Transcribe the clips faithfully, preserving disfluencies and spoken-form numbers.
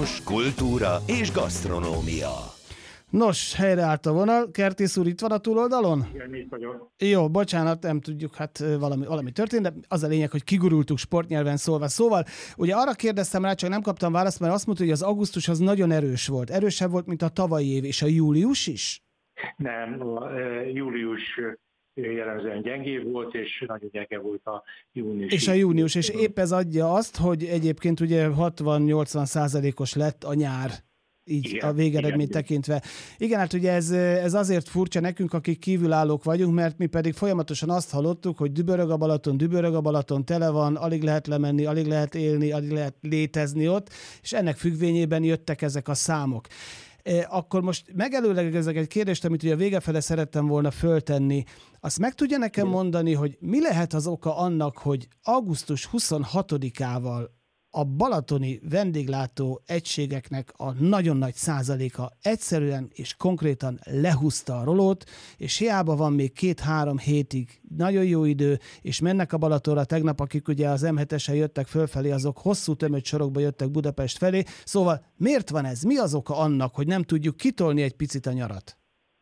turizmus, kultúra és gasztronómia. Nos, helyreállt a vonal. Kertész úr itt van a túloldalon? Igen, itt vagyok. Jó, bocsánat, nem tudjuk, hát valami, valami történt, de az a lényeg, hogy kigurultuk sportnyelven szólva. Szóval, ugye arra kérdeztem rá, csak nem kaptam választ, mert azt mondta, hogy az augusztus az nagyon erős volt. Erősebb volt, mint a tavalyi év, és a július is? Nem, a július jellemzően gyengébb volt, és nagyon gyenge volt a június. És a június, és épp ez adja azt, hogy egyébként ugye hatvan-nyolcvan százalékos lett a nyár. Így igen, a végeredményt igen, tekintve. Igen, hát ugye ez, ez azért furcsa nekünk, akik kívülállók vagyunk, mert mi pedig folyamatosan azt hallottuk, hogy dübörög a Balaton, dübörög a Balaton, tele van, alig lehet lemenni, alig lehet élni, alig lehet létezni ott, és ennek függvényében jöttek ezek a számok. Akkor most megelőlegezek egy kérdést, amit ugye a vége fele szerettem volna föltenni. Azt meg tudja nekem mondani, hogy mi lehet az oka annak, hogy augusztus huszonhatodikával a balatoni vendéglátó egységeknek a nagyon nagy százaléka egyszerűen és konkrétan lehúzta a rolót, és hiába van még két-három hétig nagyon jó idő, és mennek a Balatonra tegnap, akik ugye az em hetesen jöttek fölfelé, azok hosszú tömött sorokba jöttek Budapest felé. Szóval miért van ez? Mi az oka annak, hogy nem tudjuk kitolni egy picit a nyarat?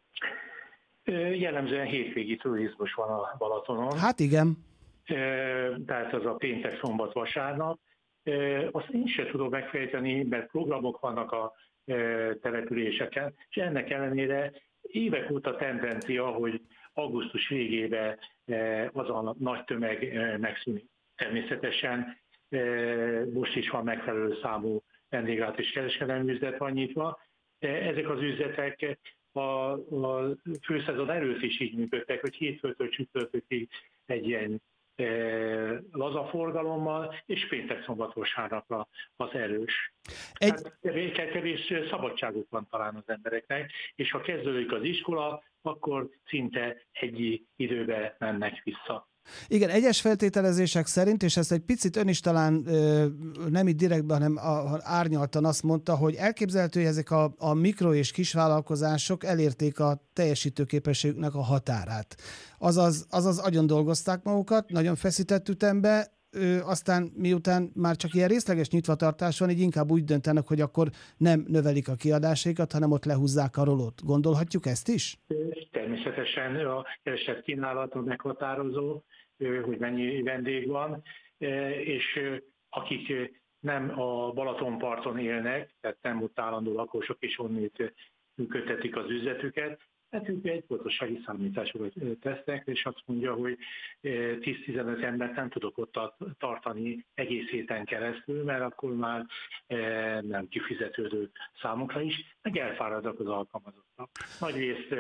Jellemzően hétvégi turizmus van a Balatonon. Hát igen. Tehát az a péntek, szombat, vasárnap. Azt én sem tudom megfejteni, mert programok vannak a településeken, és ennek ellenére évek óta tendencia, hogy augusztus végében az a nagy tömeg megszűnik. Természetesen most is van megfelelő számú vendéglátó és kereskedelmi üzlet van nyitva. Ezek az üzletek a, a főszezon előtt is így működtek, hogy hétfőtől csütörtökig egy ilyen laza forgalommal, és péntek, szombat, vasárnapra az erős. Egy... Hát kevés szabadságuk van talán az embereknek, és ha kezdődik az iskola, akkor szinte egy időben mennek vissza. Igen, egyes feltételezések szerint, és ezt egy picit ön is talán ö, nem itt direktben, hanem a, árnyaltan azt mondta, hogy elképzelhető, hogy ezek a, a mikro- és kisvállalkozások elérték a teljesítőképességüknek a határát. Azaz, azaz agyon dolgozták magukat, nagyon feszített ütembe, ö, aztán miután már csak ilyen részleges nyitvatartás van, így inkább úgy döntenek, hogy akkor nem növelik a kiadásaikat, hanem ott lehúzzák a rolót. Gondolhatjuk ezt is? Természetesen a keresett kínálat meghatározó, hogy mennyi vendég van, és akik nem a Balatonparton élnek, tehát nem ott állandó lakosok és onnét működtetik az üzletüket, hát ők egy pontosági számításokat tesznek, és azt mondja, hogy tíz-tizenöt embert nem tudok ott tartani egész héten keresztül, mert akkor már nem kifizetődő számukra is, meg elfáradnak az alkalmazottak. Nagyrészt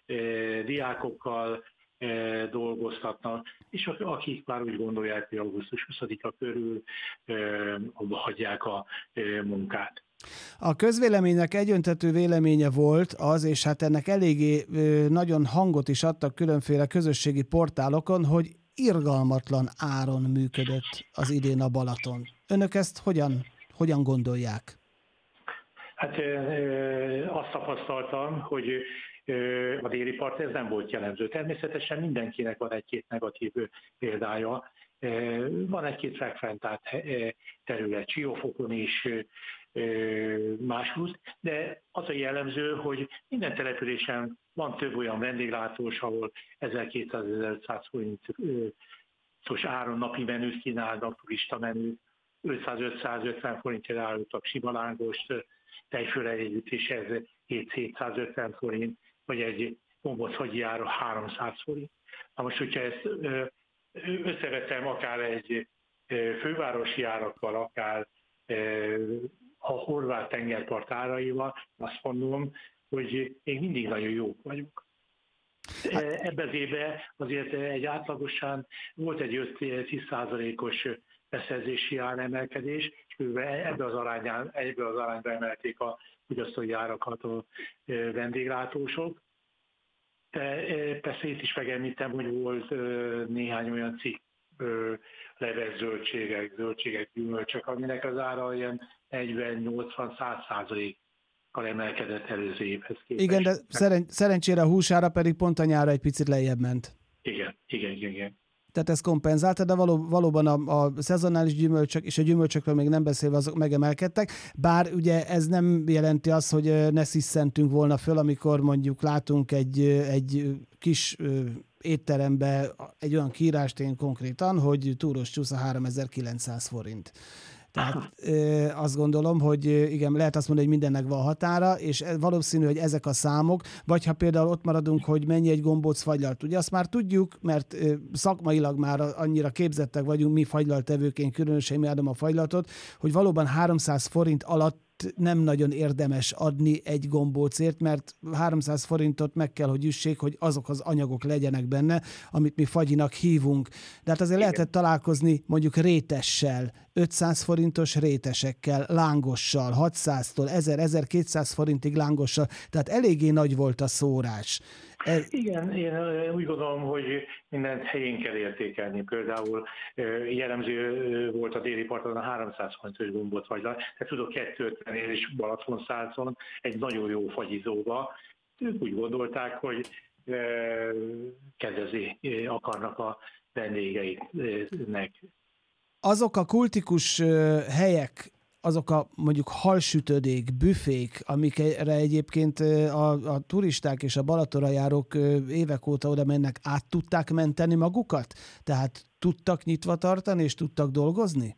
diákokkal dolgoztatnak, és akik már úgy gondolják, hogy augusztus huszadika körül abba hagyják a munkát. A közvéleménynek egyöntetű véleménye volt az, és hát ennek eléggé nagyon hangot is adtak különféle közösségi portálokon, hogy irgalmatlan áron működött az idén a Balaton. Önök ezt hogyan, hogyan gondolják? Hát azt tapasztaltam, hogy a déli part ez nem volt jellemző. Természetesen mindenkinek van egy-két negatív példája. Van egy-két frekventált terület, Siófokon is, máshogy, de az a jellemző, hogy minden településen van több olyan vendéglátós, ahol ezerkétszáz-ezerötszáz forintos áron napi menüt kínálnak, turista menüt, ötszáz-ötszázötven forintért állítok sima lángost, tejföl együttéshez hét-hétszázötven forint, vagy egy gombóc ára háromszáz forint. Na most, hogyha ezt összevetem akár egy fővárosi árakkal, akár a horvát tengerpart áraival, azt mondom, hogy még mindig nagyon jók vagyunk. Ebben az évben azért egy átlagosan volt egy öt-tíz százalékos beszerzési áremelkedés, és ebbe az arányban, ebbe az arányba emelték a fogyasztói árakat a vendéglátósok. Persze itt is megemlítem, hogy volt néhány olyan cikk, leves zöldségek, zöldségek, gyümölcsök, aminek az ára ilyen negyven-nyolcvan-száz százalékkal emelkedett előző évhez képest. Igen, de szeren- szerencsére a húsára pedig pont a nyára egy picit lejjebb ment. Igen, igen, igen. igen. Tehát ez kompenzálta, de való, valóban a, a szezonális gyümölcsök és a gyümölcsökről még nem beszélve azok megemelkedtek, bár ugye ez nem jelenti azt, hogy ne sziszentünk volna föl, amikor mondjuk látunk egy, egy kis étterembe egy olyan kiírást én konkrétan, hogy túros csúsza háromezer-kilencszáz forint. Tehát e, azt gondolom, hogy igen, lehet azt mondani, hogy mindennek van határa, és valószínű, hogy ezek a számok, vagy ha például ott maradunk, hogy mennyi egy gombóc fagylalt. Ugye azt már tudjuk, mert e, szakmailag már annyira képzettek vagyunk mi fagylaltevőként, különösen imádom a fagylaltot, hogy valóban háromszáz forint alatt nem nagyon érdemes adni egy gombócért, mert háromszáz forintot meg kell, hogy üssék, hogy azok az anyagok legyenek benne, amit mi fagyinak hívunk. De hát azért lehetett találkozni mondjuk rétessel, ötszáz forintos rétesekkel, lángossal, hatszáztól ezer-ezerkétszáz forintig lángossal, tehát eléggé nagy volt a szórás. Ez... Igen, én úgy gondolom, hogy mindent helyén kell értékelni. Például jellemző volt a déli parton a háromszáz forintos gombóc fagylat, tehát tudok kétszázötvennél is Balatonszázon egy nagyon jó fagyizóba. Ők úgy gondolták, hogy kedvezni akarnak a vendégeiknek. Azok a kultikus helyek, azok a mondjuk halsütödék, büfék, amikre egyébként a, a turisták és a Balatonra járók évek óta oda mennek, át tudták menteni magukat? Tehát tudtak nyitva tartani és tudtak dolgozni?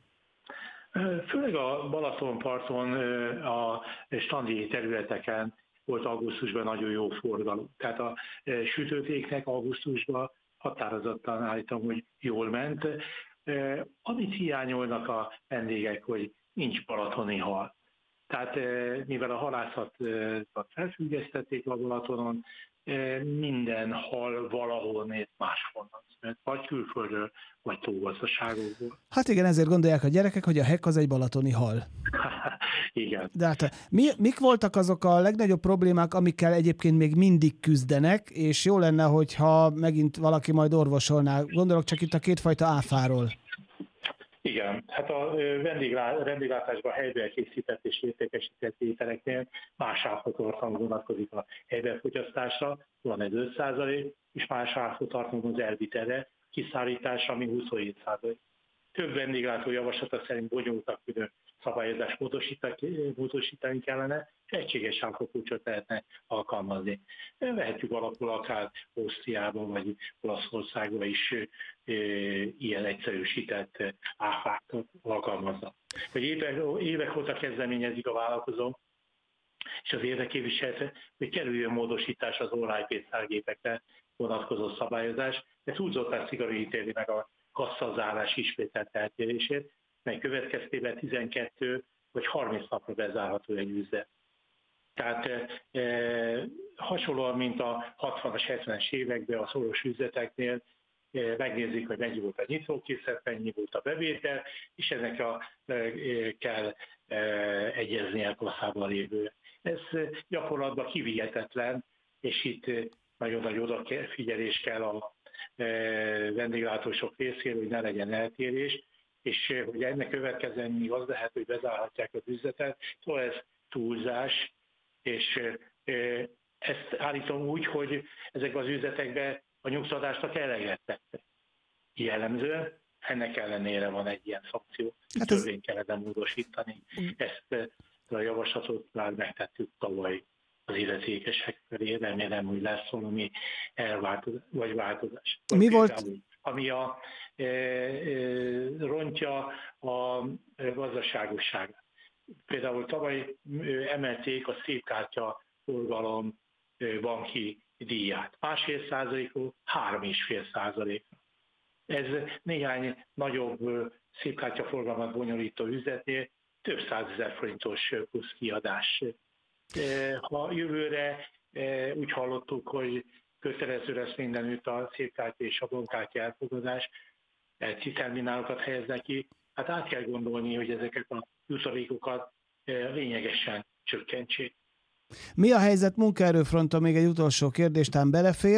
Főleg a Balatonparton, a standi területeken volt augusztusban nagyon jó forgalom. Tehát a sütőtéknek augusztusban határozottan állítom, hogy jól ment. Amit hiányolnak a vendégek, hogy nincs balatoni hal. Tehát mivel a halászatot felfüggesztették a Balatonon, minden hal valahol néz máshonnan, vagy külföldről, vagy tógazdaságokból. Hát igen, ezért gondolják a gyerekek, hogy a hek az egy balatoni hal. Igen. De hát mi, mik voltak azok a legnagyobb problémák, amikkel egyébként még mindig küzdenek, és jó lenne, hogyha megint valaki majd orvosolná. Gondolok csak itt a kétfajta áfáról. Igen, hát a vendéglátásban helyben készített és értékesített ételeknél más áfatartalom vonatkozik a helyben fogyasztásra, van egy öt százalék, és más áfatartalom az elvitelre, kiszállításra, ami huszonhét százalék. Több vendéglátó javaslata szerint bonyolultak külön szabályozást módosítani kellene, egységes áfakulcsot lehetne alkalmazni. Vehetjük alapul akár Ausztriában vagy Olaszországban is e, ilyen egyszerűsített áfákat alkalmaznak. Hogy évek, évek óta kezdeményezik a vállalkozó, és az érdekképviselete, hogy kerüljön módosítás az online pénztárgépekre vonatkozó szabályozás, de túlzottan szigorítani meg a kasszazárás ismételt eltérését, mely következtében tizenkét vagy harminc napra bezárható egy üzlet. Tehát e, hasonlóan, mint a hatvanas, hetvenes években a szoros üzleteknél e, megnézik, hogy mennyi volt a nyitókészlet, mennyi volt a bevétel, és ennek a, e, kell e, egyezni el kasszában lévő. Ez gyakorlatban kivihetetlen, és itt nagyon nagy odafigyelés kell a vendéglátósok részéről, hogy ne legyen eltérés, és hogy ennek következően az lehet, hogy bezárhatják az üzletet, szóval ez túlzás, és ezt állítom úgy, hogy ezek az üzletekben a nyugtatásnak eleget tettek. Jellemzően ennek ellenére van egy ilyen szankció, hát ez... törvényt kellene módosítani. Ezt a javaslatot már megtettük tavaly az illetékesek felé, remélem, hogy lesz valami elváltozás, vagy változás. Mi vagy volt? Például, ami a, e, e, rontja a gazdaságosságát. Például tavaly emelték a szépkártya forgalom banki díját. Másfél százalékról három és fél százalékra. Ez néhány nagyobb szépkártya forgalmat bonyolító üzletnél több százezer forintos plusz kiadás. Ha jövőre úgy hallottuk, hogy kötelező lesz mindenütt a szépkártya és a bankkártya elfogadás, terminálokat helyeznek ki, hát át kell gondolni, hogy ezeket a jutalékokat lényegesen csökkentsék. Mi a helyzet munkaerőfronton? Még egy utolsó kérdés, talán belefér?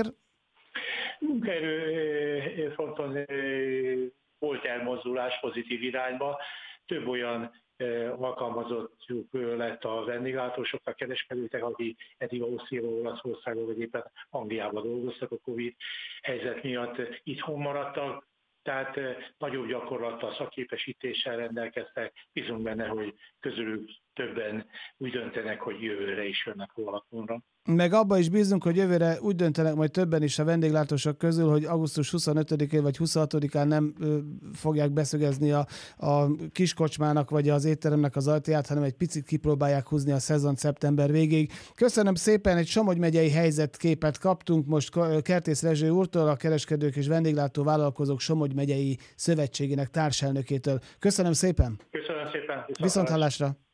Munkaerőfronton volt elmozdulás pozitív irányba, több olyan alkalmazottjuk lett a vendéglátósoknak, kereskedőknek, akik eddig Ausztriában, Olaszországban vagy éppen Angliában dolgoztak a Covid helyzet miatt, itthon maradtak, tehát nagyobb gyakorlattal, szakképesítéssel rendelkeztek, bízunk benne, hogy közülük többen úgy döntenek, hogy jövőre is jönnek a Balatonra. Meg abban is bízunk, hogy jövőre úgy döntenek majd többen is a vendéglátósok közül, hogy augusztus huszonötödikén vagy huszonhatodikán nem ö, fogják beszögezni a, a kiskocsmának vagy az étteremnek az ajtaját, hanem egy picit kipróbálják húzni a szezon szeptember végéig. Köszönöm szépen, egy Somogy megyei helyzetképet kaptunk most Kertész Rezső úrtól, a Kereskedők és Vendéglátó Vállalkozók Somogy megyei szövetségének társelnökétől. Köszönöm szépen! Köszönöm szépen! Viszonthallásra!